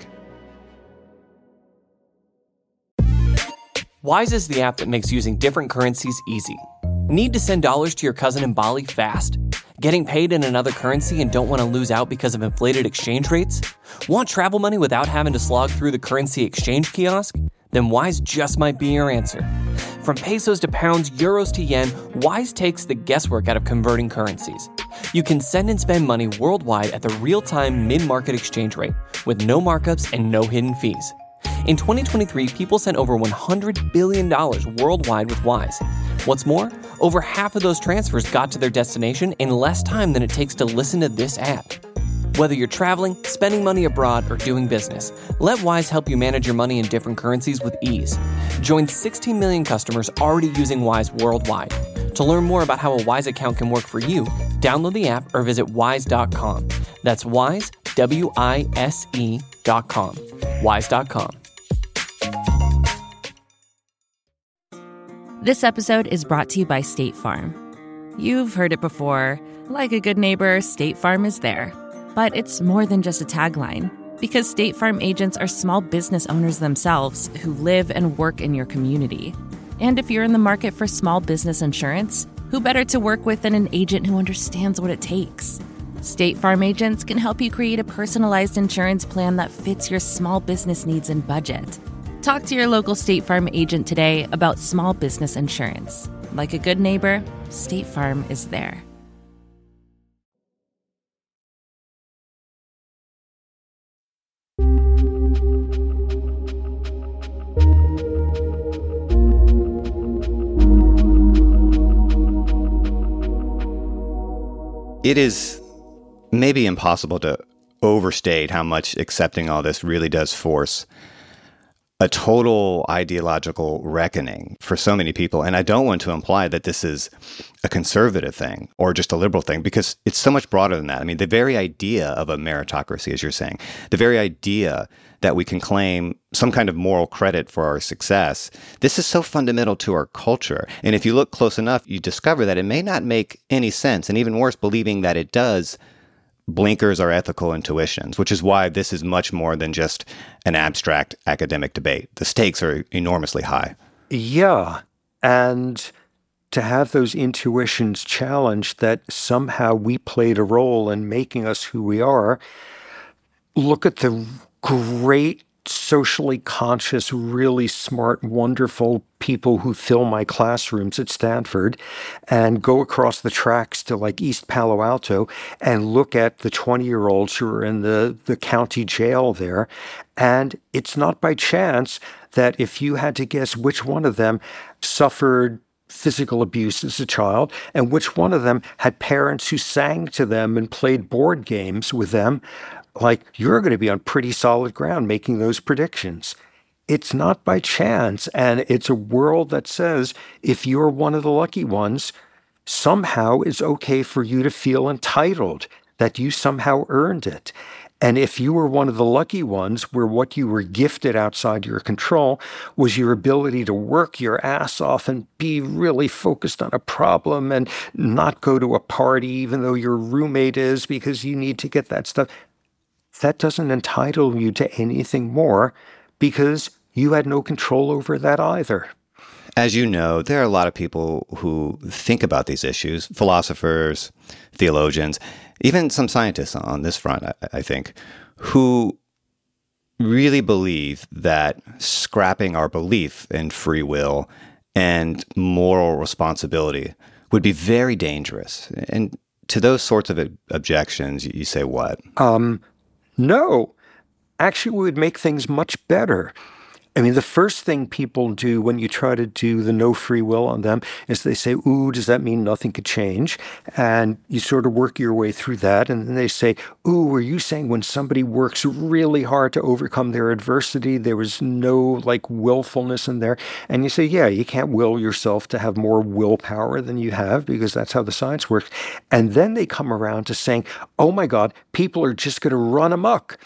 Wise is the app that makes using different currencies easy. Need to send dollars to your cousin in Bali fast? Getting paid in another currency and don't want to lose out because of inflated exchange rates? Want travel money without having to slog through the currency exchange kiosk? Then Wise just might be your answer. From pesos to pounds, euros to yen, Wise takes the guesswork out of converting currencies. You can send and spend money worldwide at the real-time mid-market exchange rate with no markups and no hidden fees. In 2023, people sent over $100 billion worldwide with Wise. What's more, over half of those transfers got to their destination in less time than it takes to listen to this ad. Whether you're traveling, spending money abroad, or doing business, let Wise help you manage your money in different currencies with ease. Join 16 million customers already using Wise worldwide. To learn more about how a Wise account can work for you, download the app or visit wise.com. That's Wise, WISE.com. Wise.com. This episode is brought to you by State Farm. You've heard it before. Like a good neighbor, State Farm is there. But it's more than just a tagline, because State Farm agents are small business owners themselves who live and work in your community. And if you're in the market for small business insurance, who better to work with than an agent who understands what it takes? State Farm agents can help you create a personalized insurance plan that fits your small business needs and budget. Talk to your local State Farm agent today about small business insurance. Like a good neighbor, State Farm is there. It is maybe impossible to overstate how much accepting all this really does force a total ideological reckoning for so many people. And I don't want to imply that this is a conservative thing or just a liberal thing, because it's so much broader than that. I mean, the very idea of a meritocracy, as you're saying, the very idea that we can claim some kind of moral credit for our success, this is so fundamental to our culture. And if you look close enough, you discover that it may not make any sense. And even worse, believing that it does blinkers our ethical intuitions, which is why this is much more than just an abstract academic debate. The stakes are enormously high. Yeah. And to have those intuitions challenged, that somehow we played a role in making us who we are. Look at the great, socially conscious, really smart, wonderful people who fill my classrooms at Stanford, and go across the tracks to like East Palo Alto and look at the 20-year-olds who are in the county jail there. And it's not by chance that if you had to guess which one of them suffered physical abuse as a child and which one of them had parents who sang to them and played board games with them, like, you're going to be on pretty solid ground making those predictions. It's not by chance. And it's a world that says if you're one of the lucky ones, somehow it's okay for you to feel entitled, that you somehow earned it. And if you were one of the lucky ones where what you were gifted outside your control was your ability to work your ass off and be really focused on a problem and not go to a party even though your roommate is because you need to get that stuff, that doesn't entitle you to anything more because you had no control over that either. As you know, there are a lot of people who think about these issues, philosophers, theologians, even some scientists on this front, I think, who really believe that scrapping our belief in free will and moral responsibility would be very dangerous. And to those sorts of objections, you say what? No, actually, it would make things much better. I mean, the first thing people do when you try to do the no free will on them is they say, ooh, does that mean nothing could change? And you sort of work your way through that. And then they say, ooh, are you saying when somebody works really hard to overcome their adversity, there was no like willfulness in there? And you say, yeah, you can't will yourself to have more willpower than you have because that's how the science works. And then they come around to saying, oh my God, people are just going to run amok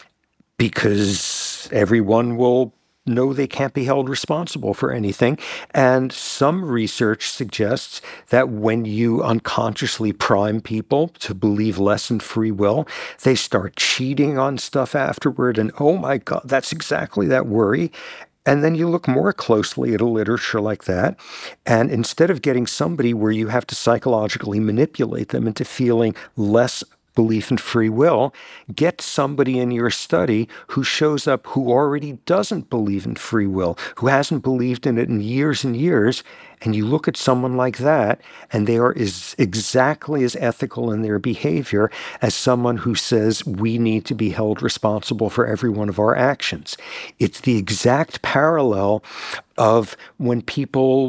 because everyone will know they can't be held responsible for anything. And some research suggests that when you unconsciously prime people to believe less in free will, they start cheating on stuff afterward. And oh my God, that's exactly that worry. And then you look more closely at a literature like that, and instead of getting somebody where you have to psychologically manipulate them into feeling less belief in free will, get somebody in your study who shows up who already doesn't believe in free will, who hasn't believed in it in years and years, and you look at someone like that, and they are exactly as ethical in their behavior as someone who says we need to be held responsible for every one of our actions. It's the exact parallel of when people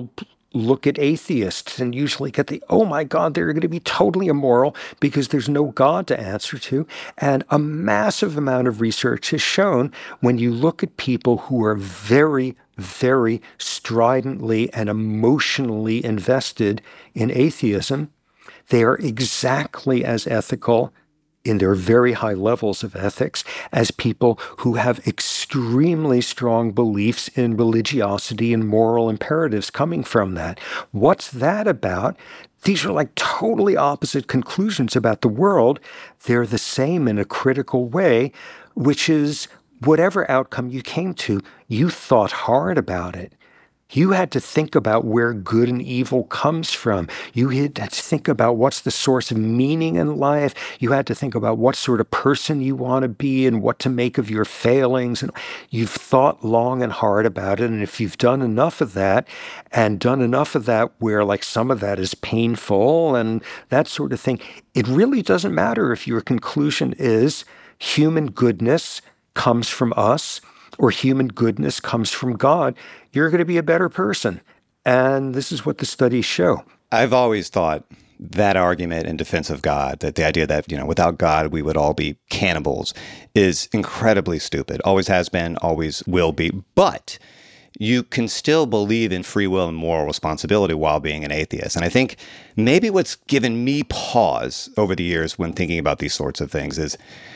look at atheists and usually get the, oh my God, they're going to be totally immoral because there's no God to answer to. And a massive amount of research has shown when you look at people who are very, very stridently and emotionally invested in atheism, they are exactly as ethical in their very high levels of ethics as people who have extremely strong beliefs in religiosity and moral imperatives coming from that. What's that about? These are like totally opposite conclusions about the world. They're the same in a critical way, which is whatever outcome you came to, you thought hard about it. You had to think about where good and evil comes from. You had to think about what's the source of meaning in life. You had to think about what sort of person you want to be and what to make of your failings. And you've thought long and hard about it. And if you've done enough of that, and done enough of that where like some of that is painful and that sort of thing, it really doesn't matter if your conclusion is human goodness comes from us or human goodness comes from God. You're going to be a better person. And this is what the studies show. I've always thought that argument in defense of God, that the idea that, without God, we would all be cannibals, is incredibly stupid. Always has been, always will be. But you can still believe in free will and moral responsibility while being an atheist. And I think maybe what's given me pause over the years when thinking about these sorts of things is,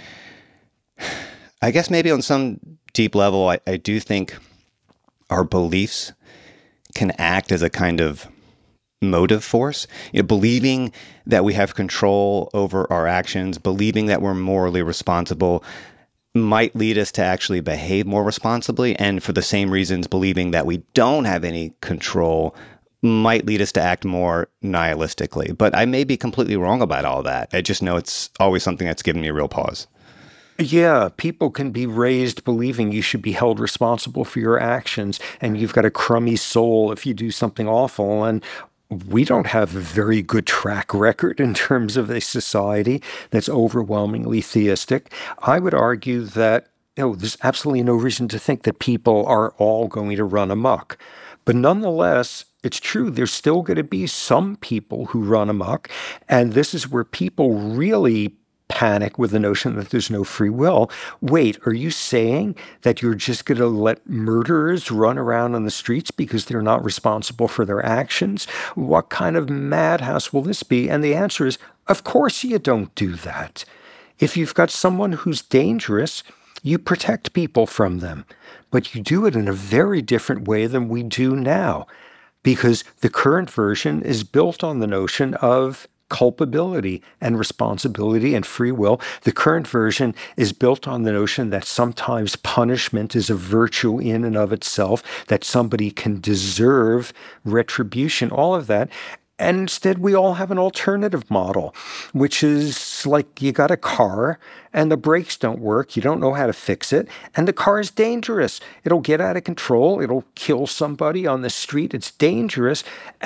I guess maybe on some deep level, I do think our beliefs can act as a kind of motive force. Believing that we have control over our actions, believing that we're morally responsible might lead us to actually behave more responsibly. And for the same reasons, believing that we don't have any control might lead us to act more nihilistically. But I may be completely wrong about all that. I just know it's always something that's given me a real pause. Yeah, people can be raised believing you should be held responsible for your actions, and you've got a crummy soul if you do something awful. And we don't have a very good track record in terms of a society that's overwhelmingly theistic. I would argue that there's absolutely no reason to think that people are all going to run amok. But nonetheless, it's true, there's still going to be some people who run amok, and this is where people really panic with the notion that there's no free will. Wait, are you saying that you're just going to let murderers run around on the streets because they're not responsible for their actions? What kind of madhouse will this be? And the answer is, of course you don't do that. If you've got someone who's dangerous, you protect people from them. But you do it in a very different way than we do now, because the current version is built on the notion of culpability and responsibility and free will. The current version is built on the notion that sometimes punishment is a virtue in and of itself, that somebody can deserve retribution, all of that. And instead, we all have an alternative model, which is like you got a car and the brakes don't work. You don't know how to fix it. And the car is dangerous. It'll get out of control. It'll kill somebody on the street. It's dangerous.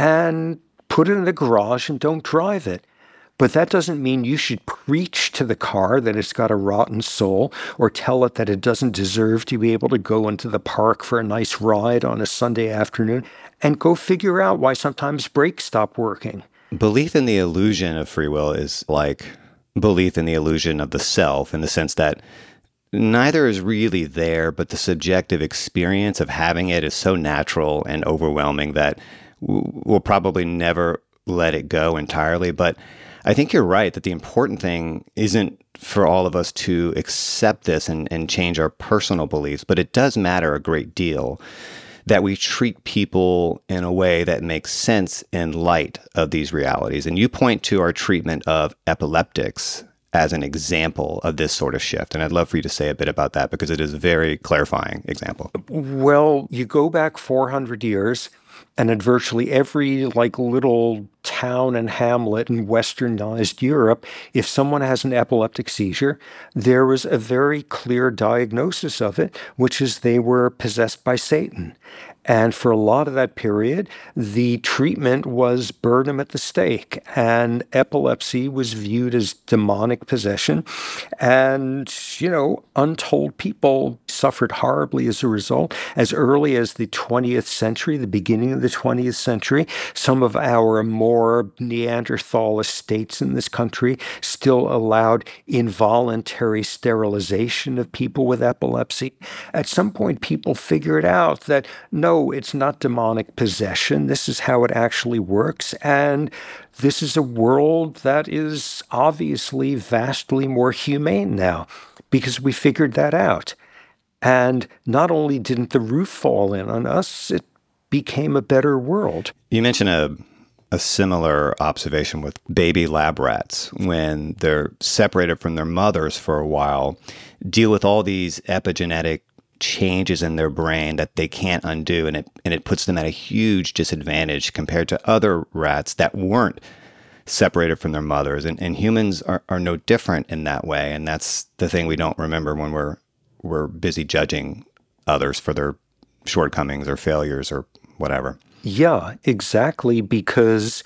And put it in the garage and don't drive it. But that doesn't mean you should preach to the car that it's got a rotten soul or tell it that it doesn't deserve to be able to go into the park for a nice ride on a Sunday afternoon, and go figure out why sometimes brakes stop working. Belief in the illusion of free will is like belief in the illusion of the self, in the sense that neither is really there, but the subjective experience of having it is so natural and overwhelming that we'll probably never let it go entirely. But I think you're right that the important thing isn't for all of us to accept this and change our personal beliefs, but it does matter a great deal that we treat people in a way that makes sense in light of these realities. And you point to our treatment of epileptics as an example of this sort of shift. And I'd love for you to say a bit about that, because it is a very clarifying example. Well, you go back 400 years, and in virtually every little town and hamlet in westernized Europe, if someone has an epileptic seizure, there was a very clear diagnosis of it, which is they were possessed by Satan. And for a lot of that period, the treatment was burn them at the stake. And epilepsy was viewed as demonic possession. And, untold people suffered horribly as a result. As early as the 20th century, the beginning of the 20th century, some of our more Neanderthal estates in this country still allowed involuntary sterilization of people with epilepsy. At some point, people figured out that, no, it's not demonic possession. This is how it actually works. And this is a world that is obviously vastly more humane now because we figured that out. And not only didn't the roof fall in on us, it became a better world. You mentioned a similar observation with baby lab rats when they're separated from their mothers for a while, deal with all these epigenetic changes in their brain that they can't undo, and it puts them at a huge disadvantage compared to other rats that weren't separated from their mothers. And humans are no different in that way. And that's the thing we don't remember when we're busy judging others for their shortcomings or failures or whatever. Yeah, exactly. Because,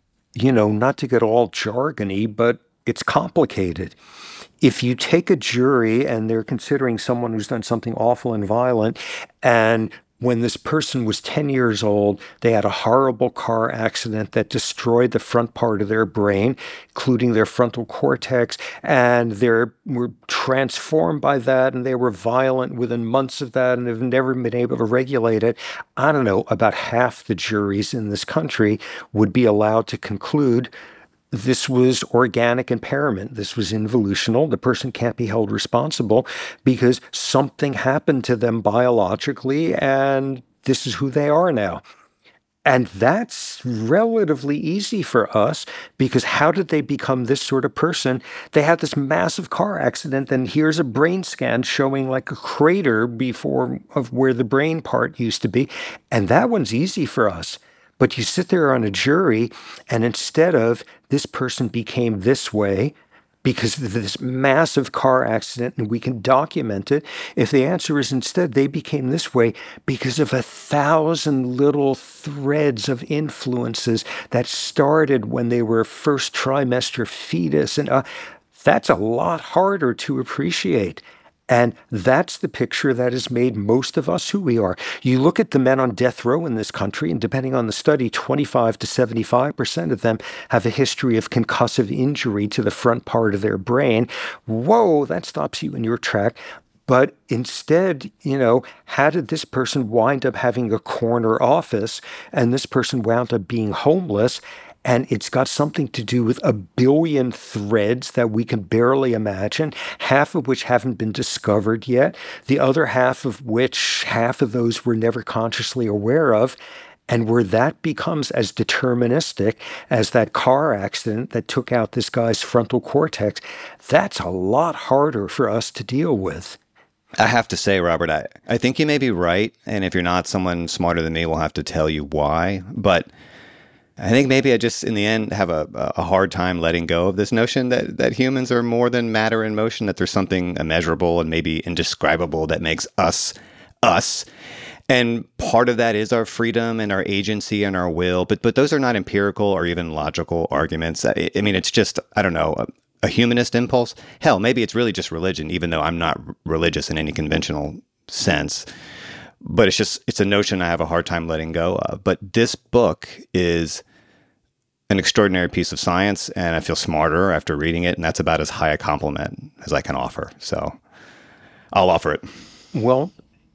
not to get all jargony, but it's complicated. If you take a jury and they're considering someone who's done something awful and violent, and when this person was 10 years old, they had a horrible car accident that destroyed the front part of their brain, including their frontal cortex, and they were transformed by that, and they were violent within months of that, and have never been able to regulate it. I don't know, about half the juries in this country would be allowed to conclude this was organic impairment. This was involutional. The person can't be held responsible because something happened to them biologically, and this is who they are now. And that's relatively easy for us because how did they become this sort of person? They had this massive car accident, and here's a brain scan showing like a crater before of where the brain part used to be. And that one's easy for us. But you sit there on a jury, and instead of this person became this way because of this massive car accident, and we can document it, if the answer is instead they became this way because of 1,000 little threads of influences that started when they were first trimester fetus, and that's a lot harder to appreciate. And that's the picture that has made most of us who we are. You look at the men on death row in this country, and depending on the study, 25 to 75% of them have a history of concussive injury to the front part of their brain. Whoa, that stops you in your track. But instead, how did this person wind up having a corner office, and this person wound up being homeless? And it's got something to do with 1 billion threads that we can barely imagine, half of which haven't been discovered yet, the other half of those we're never consciously aware of. And where that becomes as deterministic as that car accident that took out this guy's frontal cortex, that's a lot harder for us to deal with. I have to say, Robert, I think you may be right. And if you're not, someone smarter than me will have to tell you why. But I think maybe I just, in the end, have a hard time letting go of this notion that humans are more than matter in motion, that there's something immeasurable and maybe indescribable that makes us, us. And part of that is our freedom and our agency and our will. But those are not empirical or even logical arguments. I mean, it's just, I don't know, a humanist impulse. Hell, maybe it's really just religion, even though I'm not religious in any conventional sense. But it's a notion I have a hard time letting go of. But this book is an extraordinary piece of science, and I feel smarter after reading it, and that's about as high a compliment as I can offer. So I'll offer it. Well,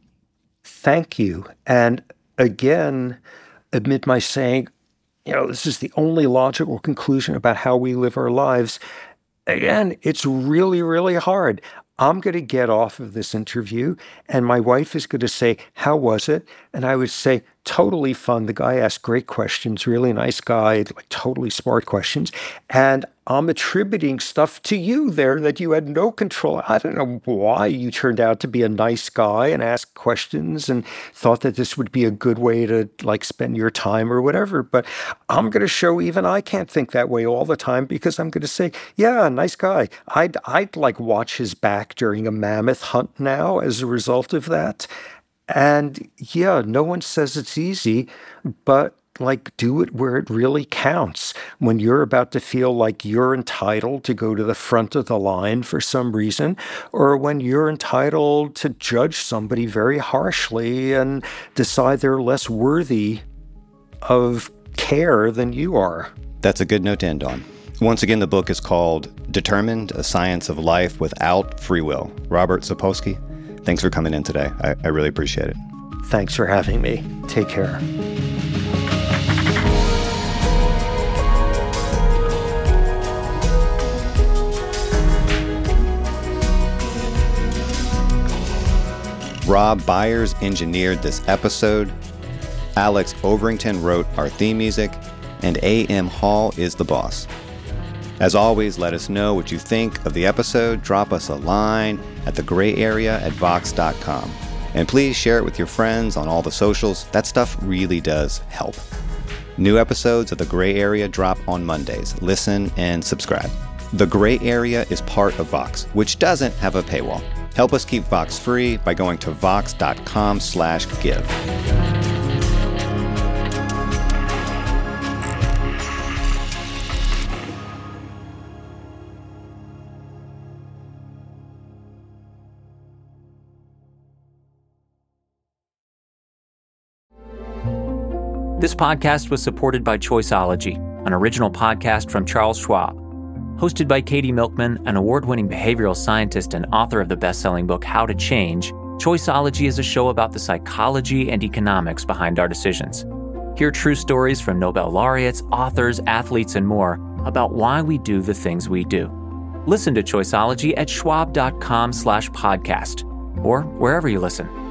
thank you. And again, amid my saying, this is the only logical conclusion about how we live our lives, again, it's really, really hard. I'm going to get off of this interview, and my wife is going to say, how was it? And I would say, totally fun. The guy asked great questions, really nice guy, like totally smart questions. And I'm attributing stuff to you there that you had no control. I don't know why you turned out to be a nice guy and asked questions and thought that this would be a good way to spend your time or whatever. But I'm going to show even I can't think that way all the time, because I'm going to say, yeah, nice guy. I'd watch his back during a mammoth hunt now as a result of that. And yeah, no one says it's easy, but do it where it really counts. When you're about to feel like you're entitled to go to the front of the line for some reason, or when you're entitled to judge somebody very harshly and decide they're less worthy of care than you are. That's a good note to end on. Once again, the book is called Determined, A Science of Life Without Free Will. Robert Sapolsky, thanks for coming in today. I really appreciate it. Thanks for having me. Take care. Rob Byers engineered this episode. Alex Overington wrote our theme music, and A.M. Hall is the boss. As always, let us know what you think of the episode. Drop us a line at thegrayarea@vox.com. And please share it with your friends on all the socials. That stuff really does help. New episodes of The Gray Area drop on Mondays. Listen and subscribe. The Gray Area is part of Vox, which doesn't have a paywall. Help us keep Vox free by going to vox.com/give. This podcast was supported by Choiceology, an original podcast from Charles Schwab. Hosted by Katie Milkman, an award-winning behavioral scientist and author of the best-selling book How to Change, Choiceology is a show about the psychology and economics behind our decisions. Hear true stories from Nobel laureates, authors, athletes, and more about why we do the things we do. Listen to Choiceology at schwab.com/podcast or wherever you listen.